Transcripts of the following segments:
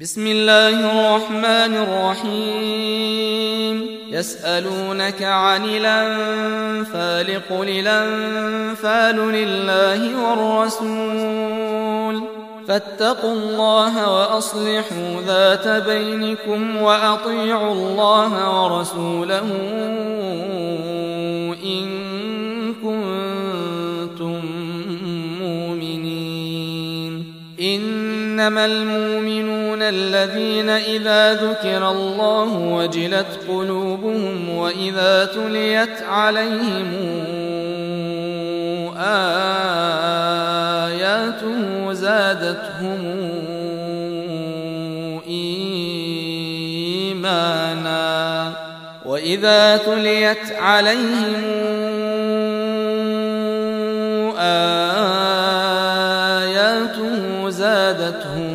بسم الله الرحمن الرحيم. يسألونك عن الأنفال قل الأنفال لله والرسول فاتقوا الله وأصلحوا ذات بينكم وأطيعوا الله ورسوله إن كنتم مؤمنين. إنما المؤمنون الذين إذا ذكر الله وجلت قلوبهم وإذا تليت عليهم آياته زادتهم إيمانا وإذا تليت عليهم آياته زادتهم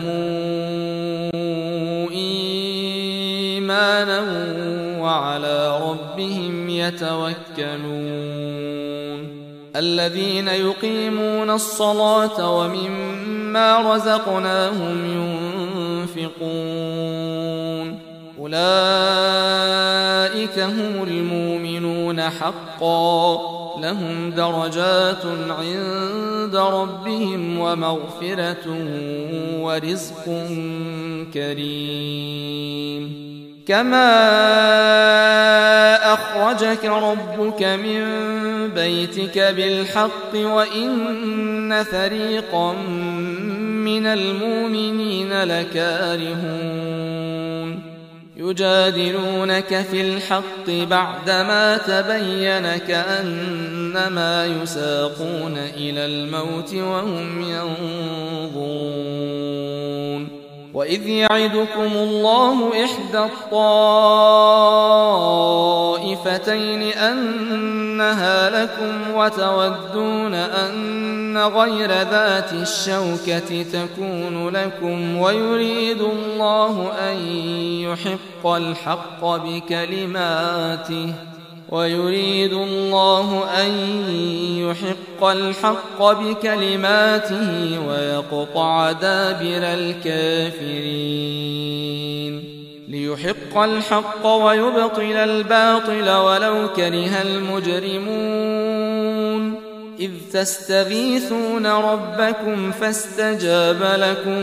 إيمانا وعلى ربهم يتوكلون. الذين يقيمون الصلاة ومما رزقناهم ينفقون أولئك هم المؤمنون حقا لهم درجات عند ربهم ومغفرة ورزق كريم. كما أخرجك ربك من بيتك بالحق وإن فريقا من المؤمنين لكارهون يجادلونك في الحق بعدما تبين كأنما يساقون إلى الموت وهم ينظرون. وإذ يعدكم الله إحدى الطائفتين أنها لكم وتودون أن غير ذات الشوكة تكون لكم ويريد الله أن يحق الحق بكلماته ويقطع دابر الكافرين. ليحق الحق ويبطل الباطل ولو كره المجرمون. إذ تستغيثون ربكم فاستجاب لكم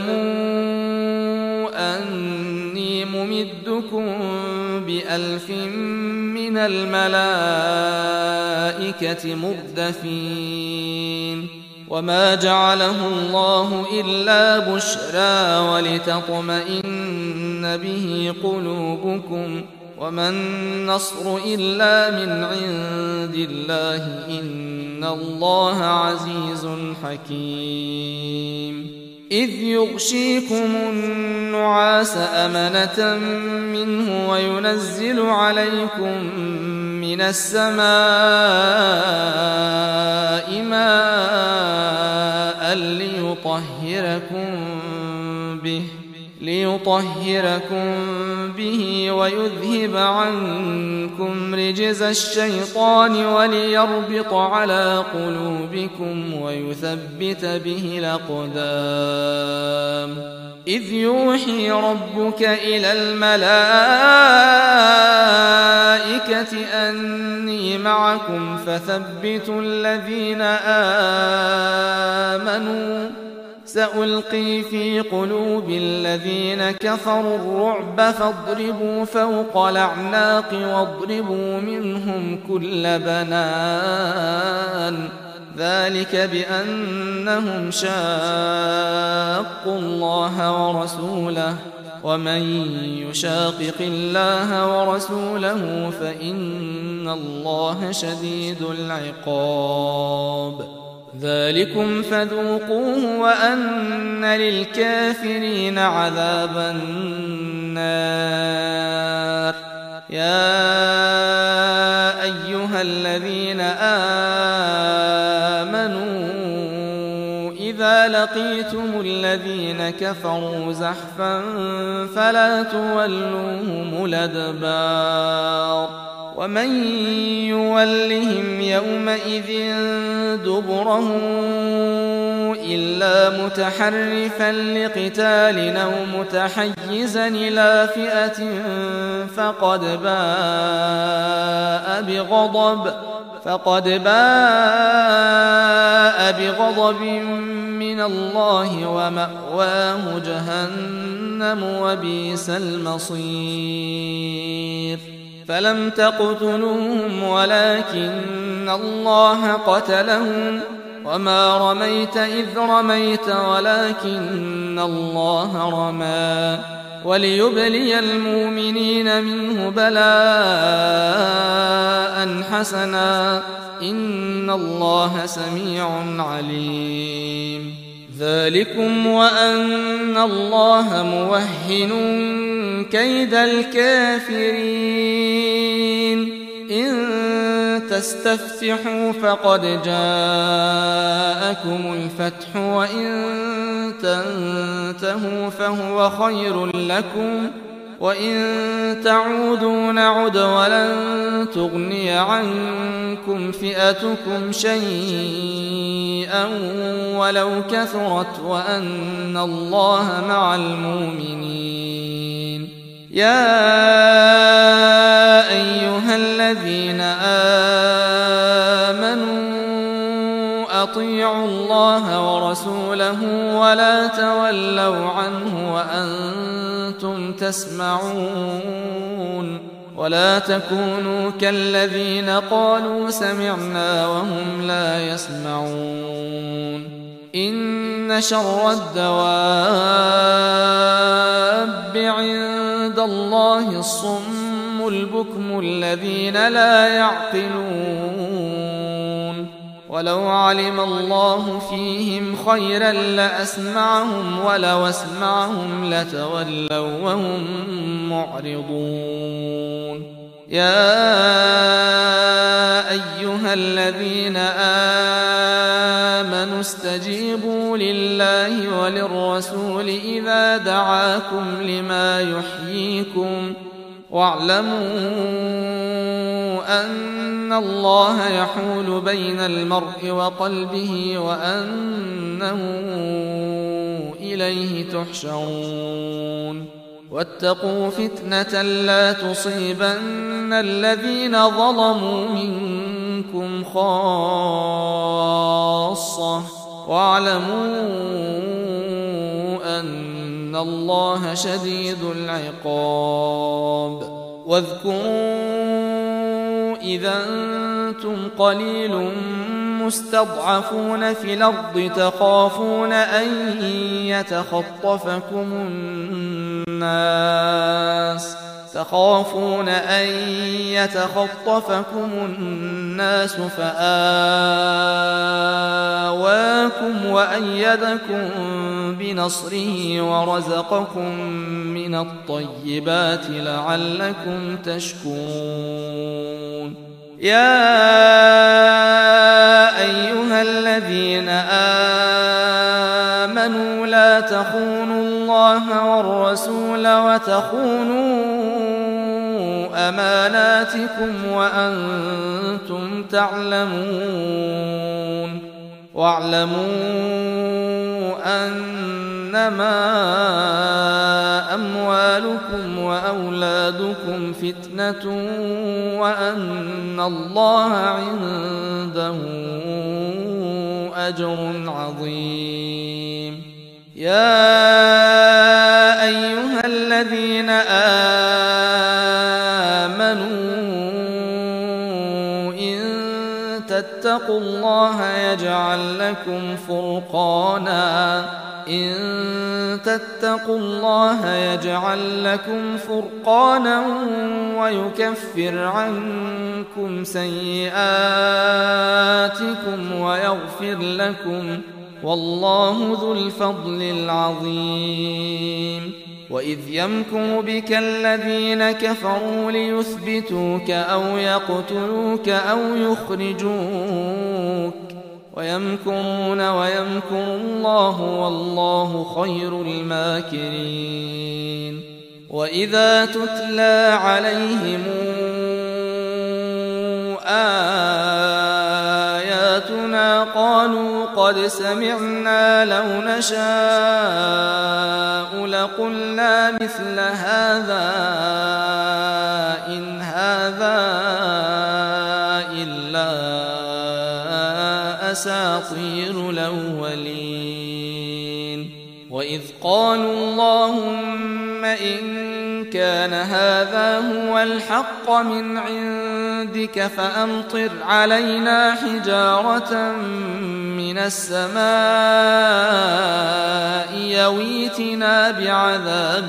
أني ممدكم ب1000 من الملائكة مردفين. وما جعله الله إلا بشرى ولتطمئن به قلوبكم وما النصر إلا من عند الله إن الله عزيز حكيم. إذ يغشيكم النعاس أمنة منه وينزل عليكم من السماء ماء ليطهركم به ويذهب عنكم رجز الشيطان وليربط على قلوبكم ويثبت به الأقدام. إذ يوحي ربك إلى الملائكة أني معكم فثبتوا الذين آمنوا سألقي في قلوب الذين كفروا الرعب فاضربوا فوق الأعناق واضربوا منهم كل بنان ذلك بأنهم شاقوا الله ورسوله ومن يشاقق الله ورسوله فإن الله شديد العقاب. ذلكم فذوقوه وأن للكافرين عذاب النار. يا أيها الذين آمنوا إذا لقيتم الذين كفروا زحفا فلا تولوهم الأدبار ومن يولهم يومئذ دبره إلا متحرفا لقتال أو متحيزا إلى فئة فقد باء بغضب من الله ومأواه جهنم وبئس المصير فلم تقتلوهم ولكن الله قتلهم وما رميت إذ رميت ولكن الله رمى وليبلي المؤمنين منه بلاء حسنا إن الله سميع عليم ذلكم وأن الله موهن كيد الكافرين إن تستفتحوا فقد جاءكم الفتح وإن تنتهوا فهو خير لكم وإن تعودوا نعد ولن تغني عنكم فئتكم شيئا ولو كثرت وأن الله مع المؤمنين يا أيها الذين آمنوا أطيعوا الله ورسوله ولا تولوا عنه وأنتم تسمعون ولا تكونوا كالذين قالوا سمعنا وهم لا يسمعون إن شر الدواب عند الله الصم البكم الذين لا يعقلون ولو علم الله فيهم خيرا لأسمعهم ولو أسمعهم لتولوا وهم معرضون يا أيها الذين آمنوا استجيبوا لله وللرسول إذا دعاكم لما يحييكم واعلموا أن الله يحول بين المرء وقلبه وأنه إليه تحشرون واتقوا فتنة لا تصيبن الذين ظلموا منكم خاصة واعلموا أن الله شديد العقاب واذكروا إذا أنتم قليل مستضعفون في الأرض تخافون أن يتخطفكم الناس فآواكم وأيدكم بنصره ورزقكم من الطيبات لعلكم تشكرون يا أيها الذين آمنوا لا تخونوا الله والرسول وتخونوا أماناتكم وأنتم تعلمون واعلموا أنما أموالكم وأولادكم فتنة وأن الله عنده أجر عظيم يا أيها الذين آمنوا إن تتقوا الله يجعل لكم فرقانا ويكفر عنكم سيئاتكم ويغفر لكم والله ذو الفضل العظيم وإذ يمكر بك الذين كفروا ليثبتوك أو يقتلوك أو يخرجوك ويمكرون ويمكر الله والله خير الماكرين وإذا تتلى عليهم آياتنا قالوا قد سمعنا لو نشاء لقلنا مثل هذا إن هذا إلا أساطير الأولين وإذ قالوا اللهم إن كان هذا هو الحق من عندك فأمطر علينا حجارة من السماء يويتنا بعذاب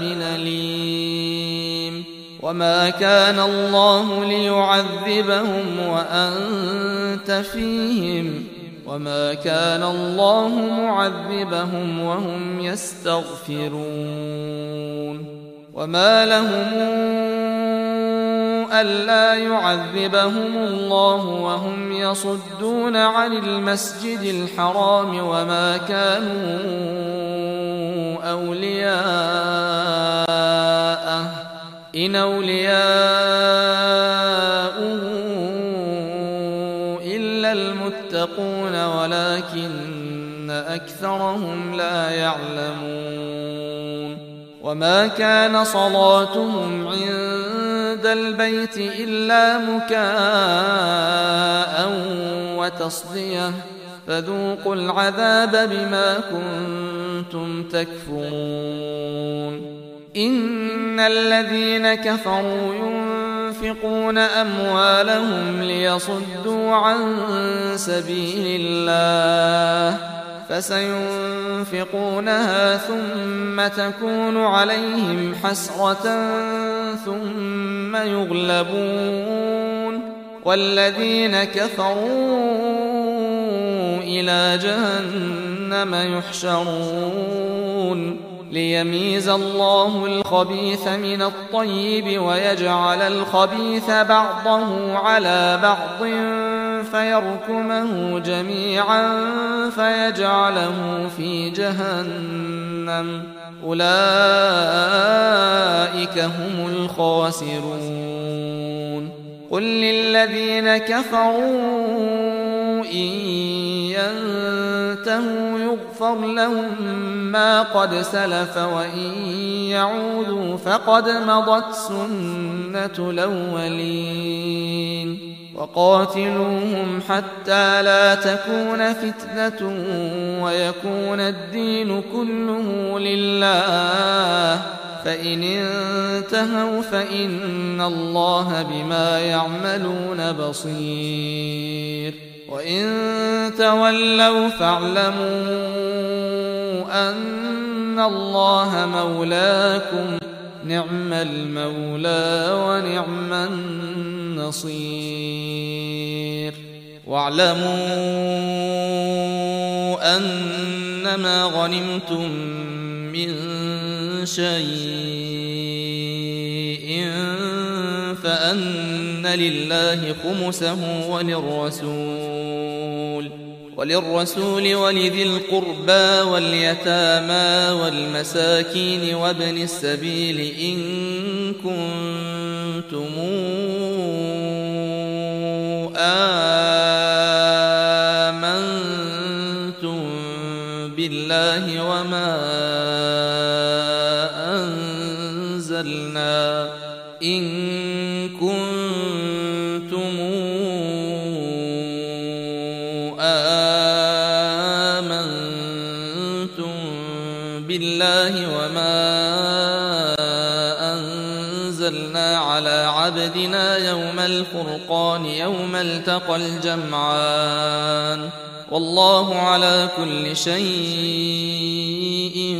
أليم وما كان الله ليعذبهم وأنت فيهم وما كان الله معذبهم وهم يستغفرون وما لهم ألا يعذبهم الله وهم يصدون عن المسجد الحرام وما كانوا أولياءه إن أولياؤه إلا المتقون ولكن أكثرهم لا يعلمون وما كان صلاتهم عند البيت إلا مكاء وتصدية فذوقوا العذاب بما كنتم تكفرون إن الذين كفروا ينفقون أموالهم ليصدوا عن سبيل الله فسينفقونها ثم تكون عليهم حسرة ثم يغلبون والذين كفروا إلى جهنم يحشرون ليميز الله الخبيث من الطيب ويجعل الخبيث بعضه على بعض فيركمه جميعا فيجعله في جهنم أولئك هم الخاسرون قل للذين كفروا إن ينتهوا يغفر لهم ما قد سلف وإن يعودوا فقد مضت سنة الأولين وقاتلوهم حتى لا تكون فتنة ويكون الدين كله لله فإن انتهوا فإن الله بما يعملون بصير وإن تولوا فاعلموا أن الله مولاكم نعم المولى ونعم النصير واعلموا أنما غنمتم من شيء فأن لله خمسه وللرسول ولذي القربى واليتامى والمساكين وابن السبيل إن كنتم آمنتم بالله وما أنزلنا على عبدنا يوم الفرقان يوم التقى الجمعان والله على كل شيء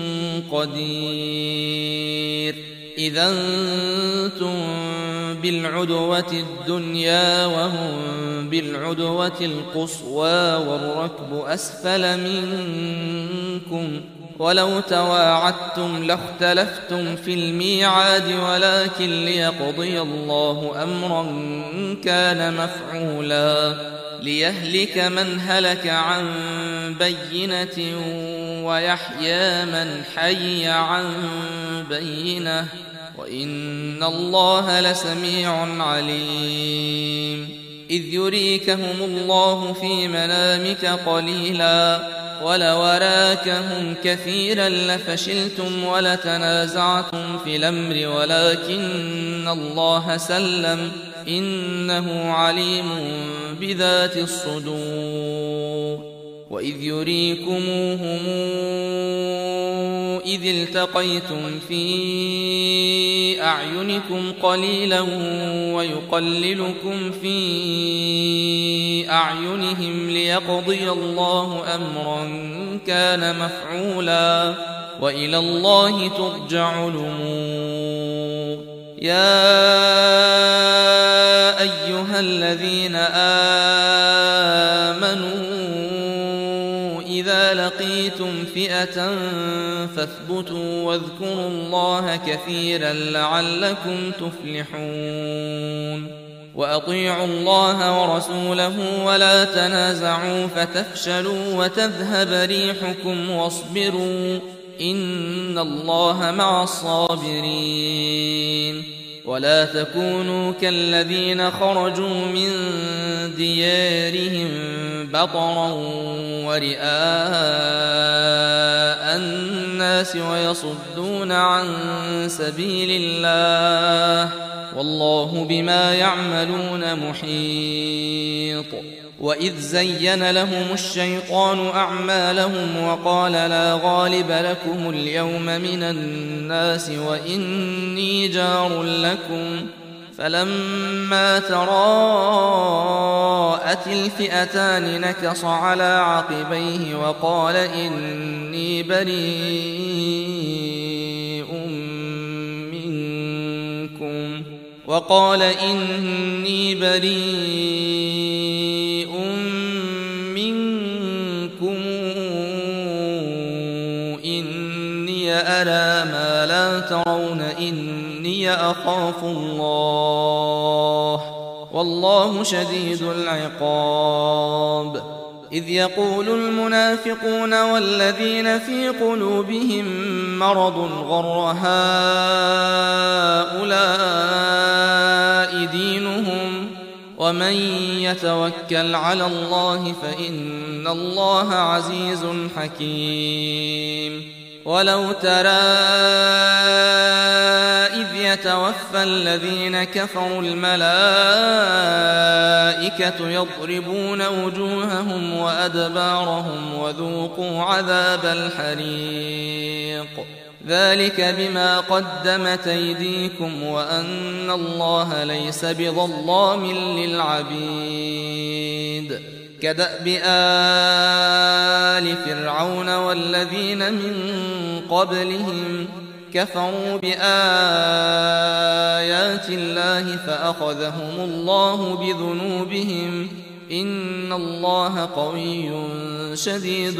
قدير إذا أنتم بالعدوة الدنيا وهم بالعدوة القصوى والركب أسفل منكم ولو تواعدتم لاختلفتم في الميعاد ولكن ليقضي الله أمرا كان مفعولا ليهلك من هلك عن بينة ويحيى من حي عن بينة وإن الله لسميع عليم إذ يريكهم الله في منامك قليلا ولو أراكهم كثيرا لفشلتم ولتنازعتم في الأمر ولكن الله سلم إنه عليم بذات الصدور وإذ يريكموهم إذ التقيتم في أعينكم قليلا ويقللكم في أعينهم ليقضي الله أمرا كان مفعولا وإلى الله ترجع الأمور يا أيها الذين آمنوا إذا لقيتم فئة فاثبتوا واذكروا الله كثيرا لعلكم تفلحون وأطيعوا الله ورسوله ولا تنازعوا فتفشلوا وتذهب ريحكم واصبروا إن الله مع الصابرين ولا تكونوا كالذين خرجوا من ديارهم بطرا ورئاء الناس ويصدون عن سبيل الله والله بما يعملون محيط وإذ زين لهم الشيطان أعمالهم وقال لا غالب لكم اليوم من الناس وإني جار لكم فلما تراءت الفئتان نكص على عقبيه وقال إني بريء منكم إني أرى ما لا ترون إني أخاف الله والله شديد العقاب إذ يقول المنافقون والذين في قلوبهم مرض غر هؤلاء دينهم ومن يتوكل على الله فإن الله عزيز حكيم ولو ترى إذ يتوفى الذين كفروا الملائكة يضربون وجوههم وأدبارهم وذوقوا عذاب الحريق ذلك بما قدمت أيديكم وأن الله ليس بظلام للعبيد كدأب آل فرعون والذين من قبلهم كفروا بآيات الله فأخذهم الله بذنوبهم إن الله قوي شديد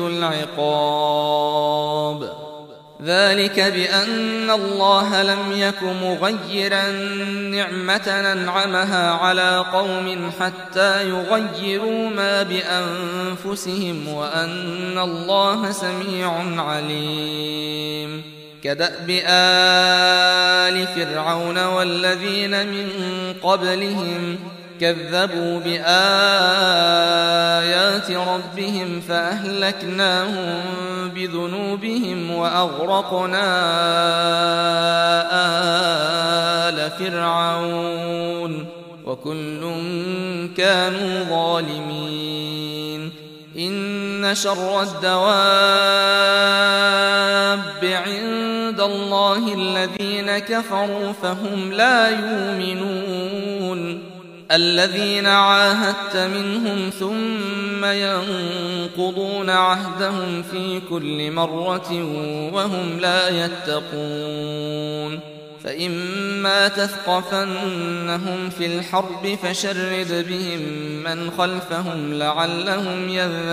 العقاب ذلك بأن الله لم يك مغيرا نعمة أنعمها على قوم حتى يغيروا ما بأنفسهم وأن الله سميع عليم كدأب آل فرعون والذين من قبلهم كذبوا بآيات ربهم فأهلكناهم بذنوبهم وأغرقنا آل فرعون وكل كانوا ظالمين إن شر الدواب عند الله الذين كفروا فهم لا يؤمنون الذين عاهدت منهم ثم ينقضون عهدهم في كل مرة وهم لا يتقون فإما تثقفنهم في الحرب فشرد بهم من خلفهم لعلهم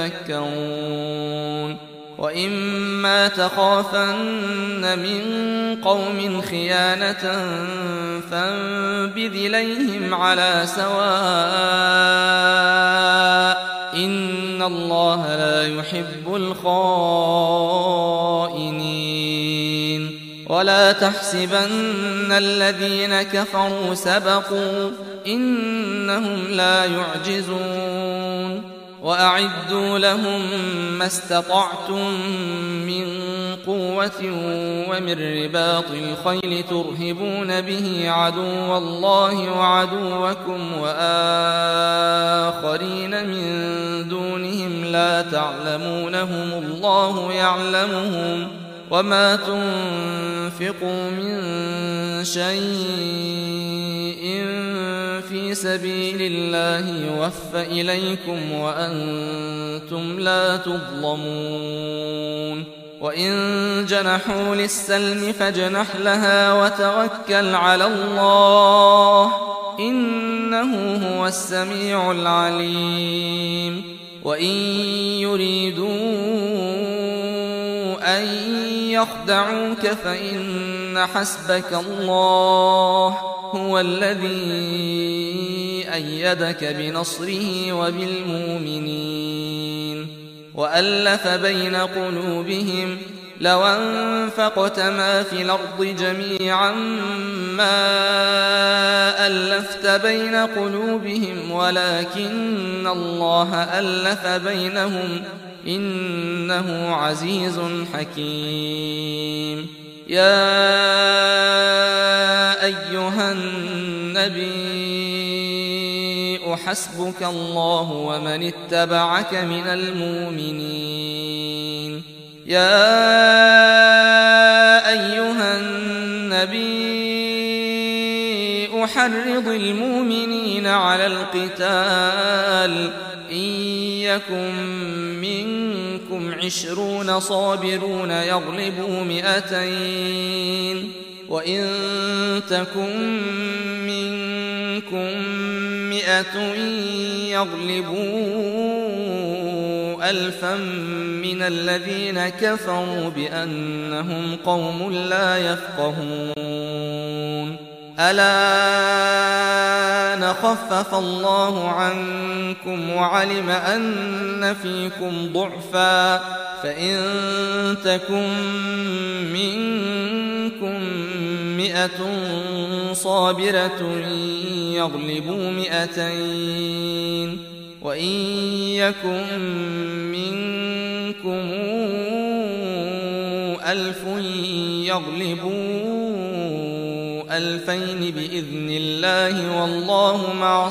يذكرون وإما تخافن من قوم خيانة فانبذ إليهم على سواء إن الله لا يحب الخائنين ولا ولا تحسبن الذين كفروا سبقوا إنهم لا يعجزون وأعدوا لهم ما استطعتم من قوة ومن رباط الخيل ترهبون به عدو الله وعدوكم وآخرين من دونهم لا تعلمونهم الله يعلمهم وما تنفقوا من شيء في سبيل الله يوفى إليكم وأنتم لا تظلمون وإن جنحوا للسلم فاجنح لها وتوكل على الله إنه هو السميع العليم وإن يريدوا أن يخدعوك فإن حسبك الله هو الذي أيدك بنصره وبالمؤمنين وألف بين قلوبهم لو أنفقت ما في الأرض جميعا ما ألفت بين قلوبهم ولكن الله ألف بينهم إنه عزيز حكيم يا أيها النبي حسبك الله ومن اتبعك من المؤمنين يا أيها النبي حرض المؤمنين على القتال إن يكن منكم 20 صابرون يغلبوا 200 وإن تكن منكم 100 يغلبوا 1000 من الذين كفروا بأنهم قوم لا يفقهون ألا خفف الله عنكم وعلم أن فيكم ضعفا فإن تكن منكم 100 صابرة يغلبوا 200 وإن يكن منكم 1000 يغلبوا 2000 بإذن الله والله مع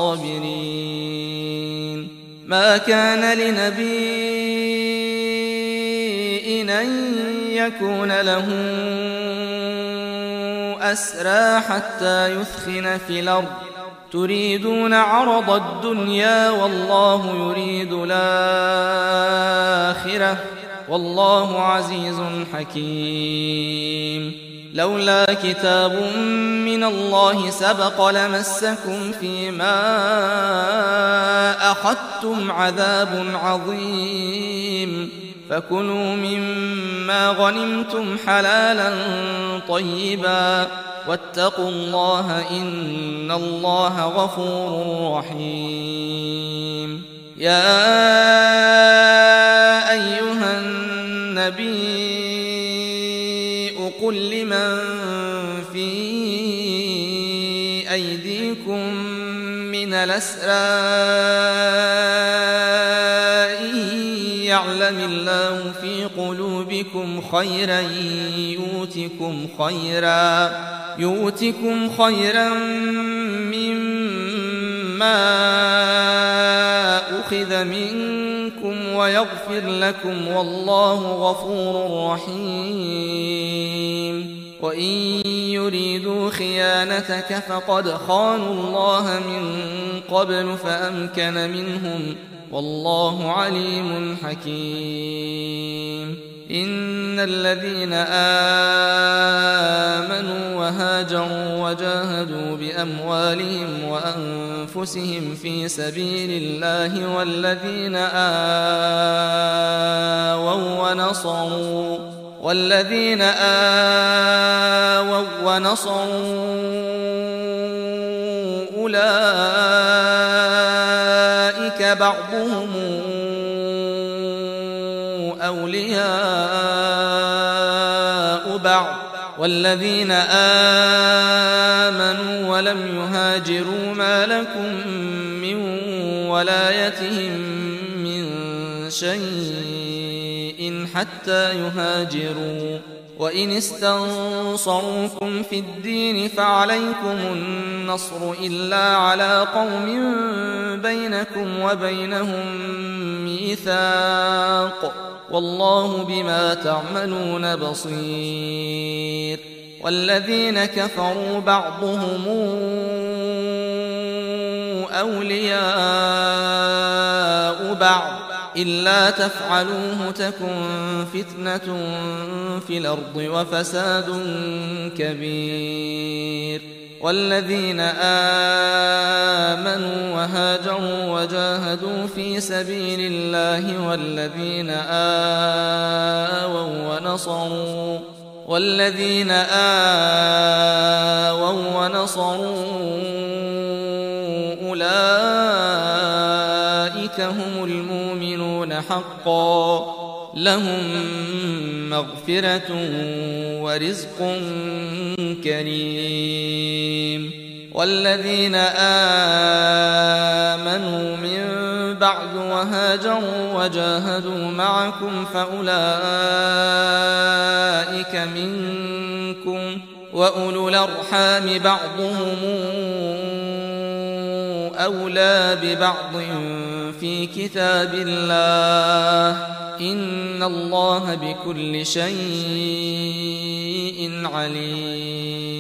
الصابرين ما كان لنبي أن يكون له أسرى حتى يثخن في الأرض تريدون عرض الدنيا والله يريد الآخرة والله عزيز حكيم لولا كتاب من الله سبق لمسكم فيما أخذتم عذاب عظيم فكلوا مما غنمتم حلالا طيبا واتقوا الله إن الله غفور رحيم يا أيها النبي قل لمن في أيديكم من الأسرى إن يعلم الله في قلوبكم خيرا يؤتكم خيرا مما أخذ منكم ويغفر لكم والله غفور رحيم وإن يريدوا خيانتك فقد خانوا الله من قبل فأمكن منهم والله عليم حكيم إن الذين آمنوا وهاجروا وجاهدوا بأموالهم وأنفسهم في سبيل الله والذين آووا ونصروا أولئك بعضهم أولياء بعض والذين آمنوا ولم يهاجروا ما لكم من ولايتهم من شيء حتى يهاجروا وإن استنصروكم في الدين فعليكم النصر إلا على قوم بينكم وبينهم ميثاق والله بما تعملون بصير والذين كفروا بعضهم أولياء بعض إلا تفعلوه تكن فتنة في الأرض وفساد كبير والذين آمنوا وهاجروا وجاهدوا في سبيل الله والذين آووا ونصروا أولئك هم المؤمنون حقا لهم مغفرة ورزق كريم والذين آمنوا من بعد وهاجروا وجاهدوا معكم فأولئك منكم وأولو الأرحام بعضهم أولى ببعض في كتاب الله إن الله بكل شيء عليم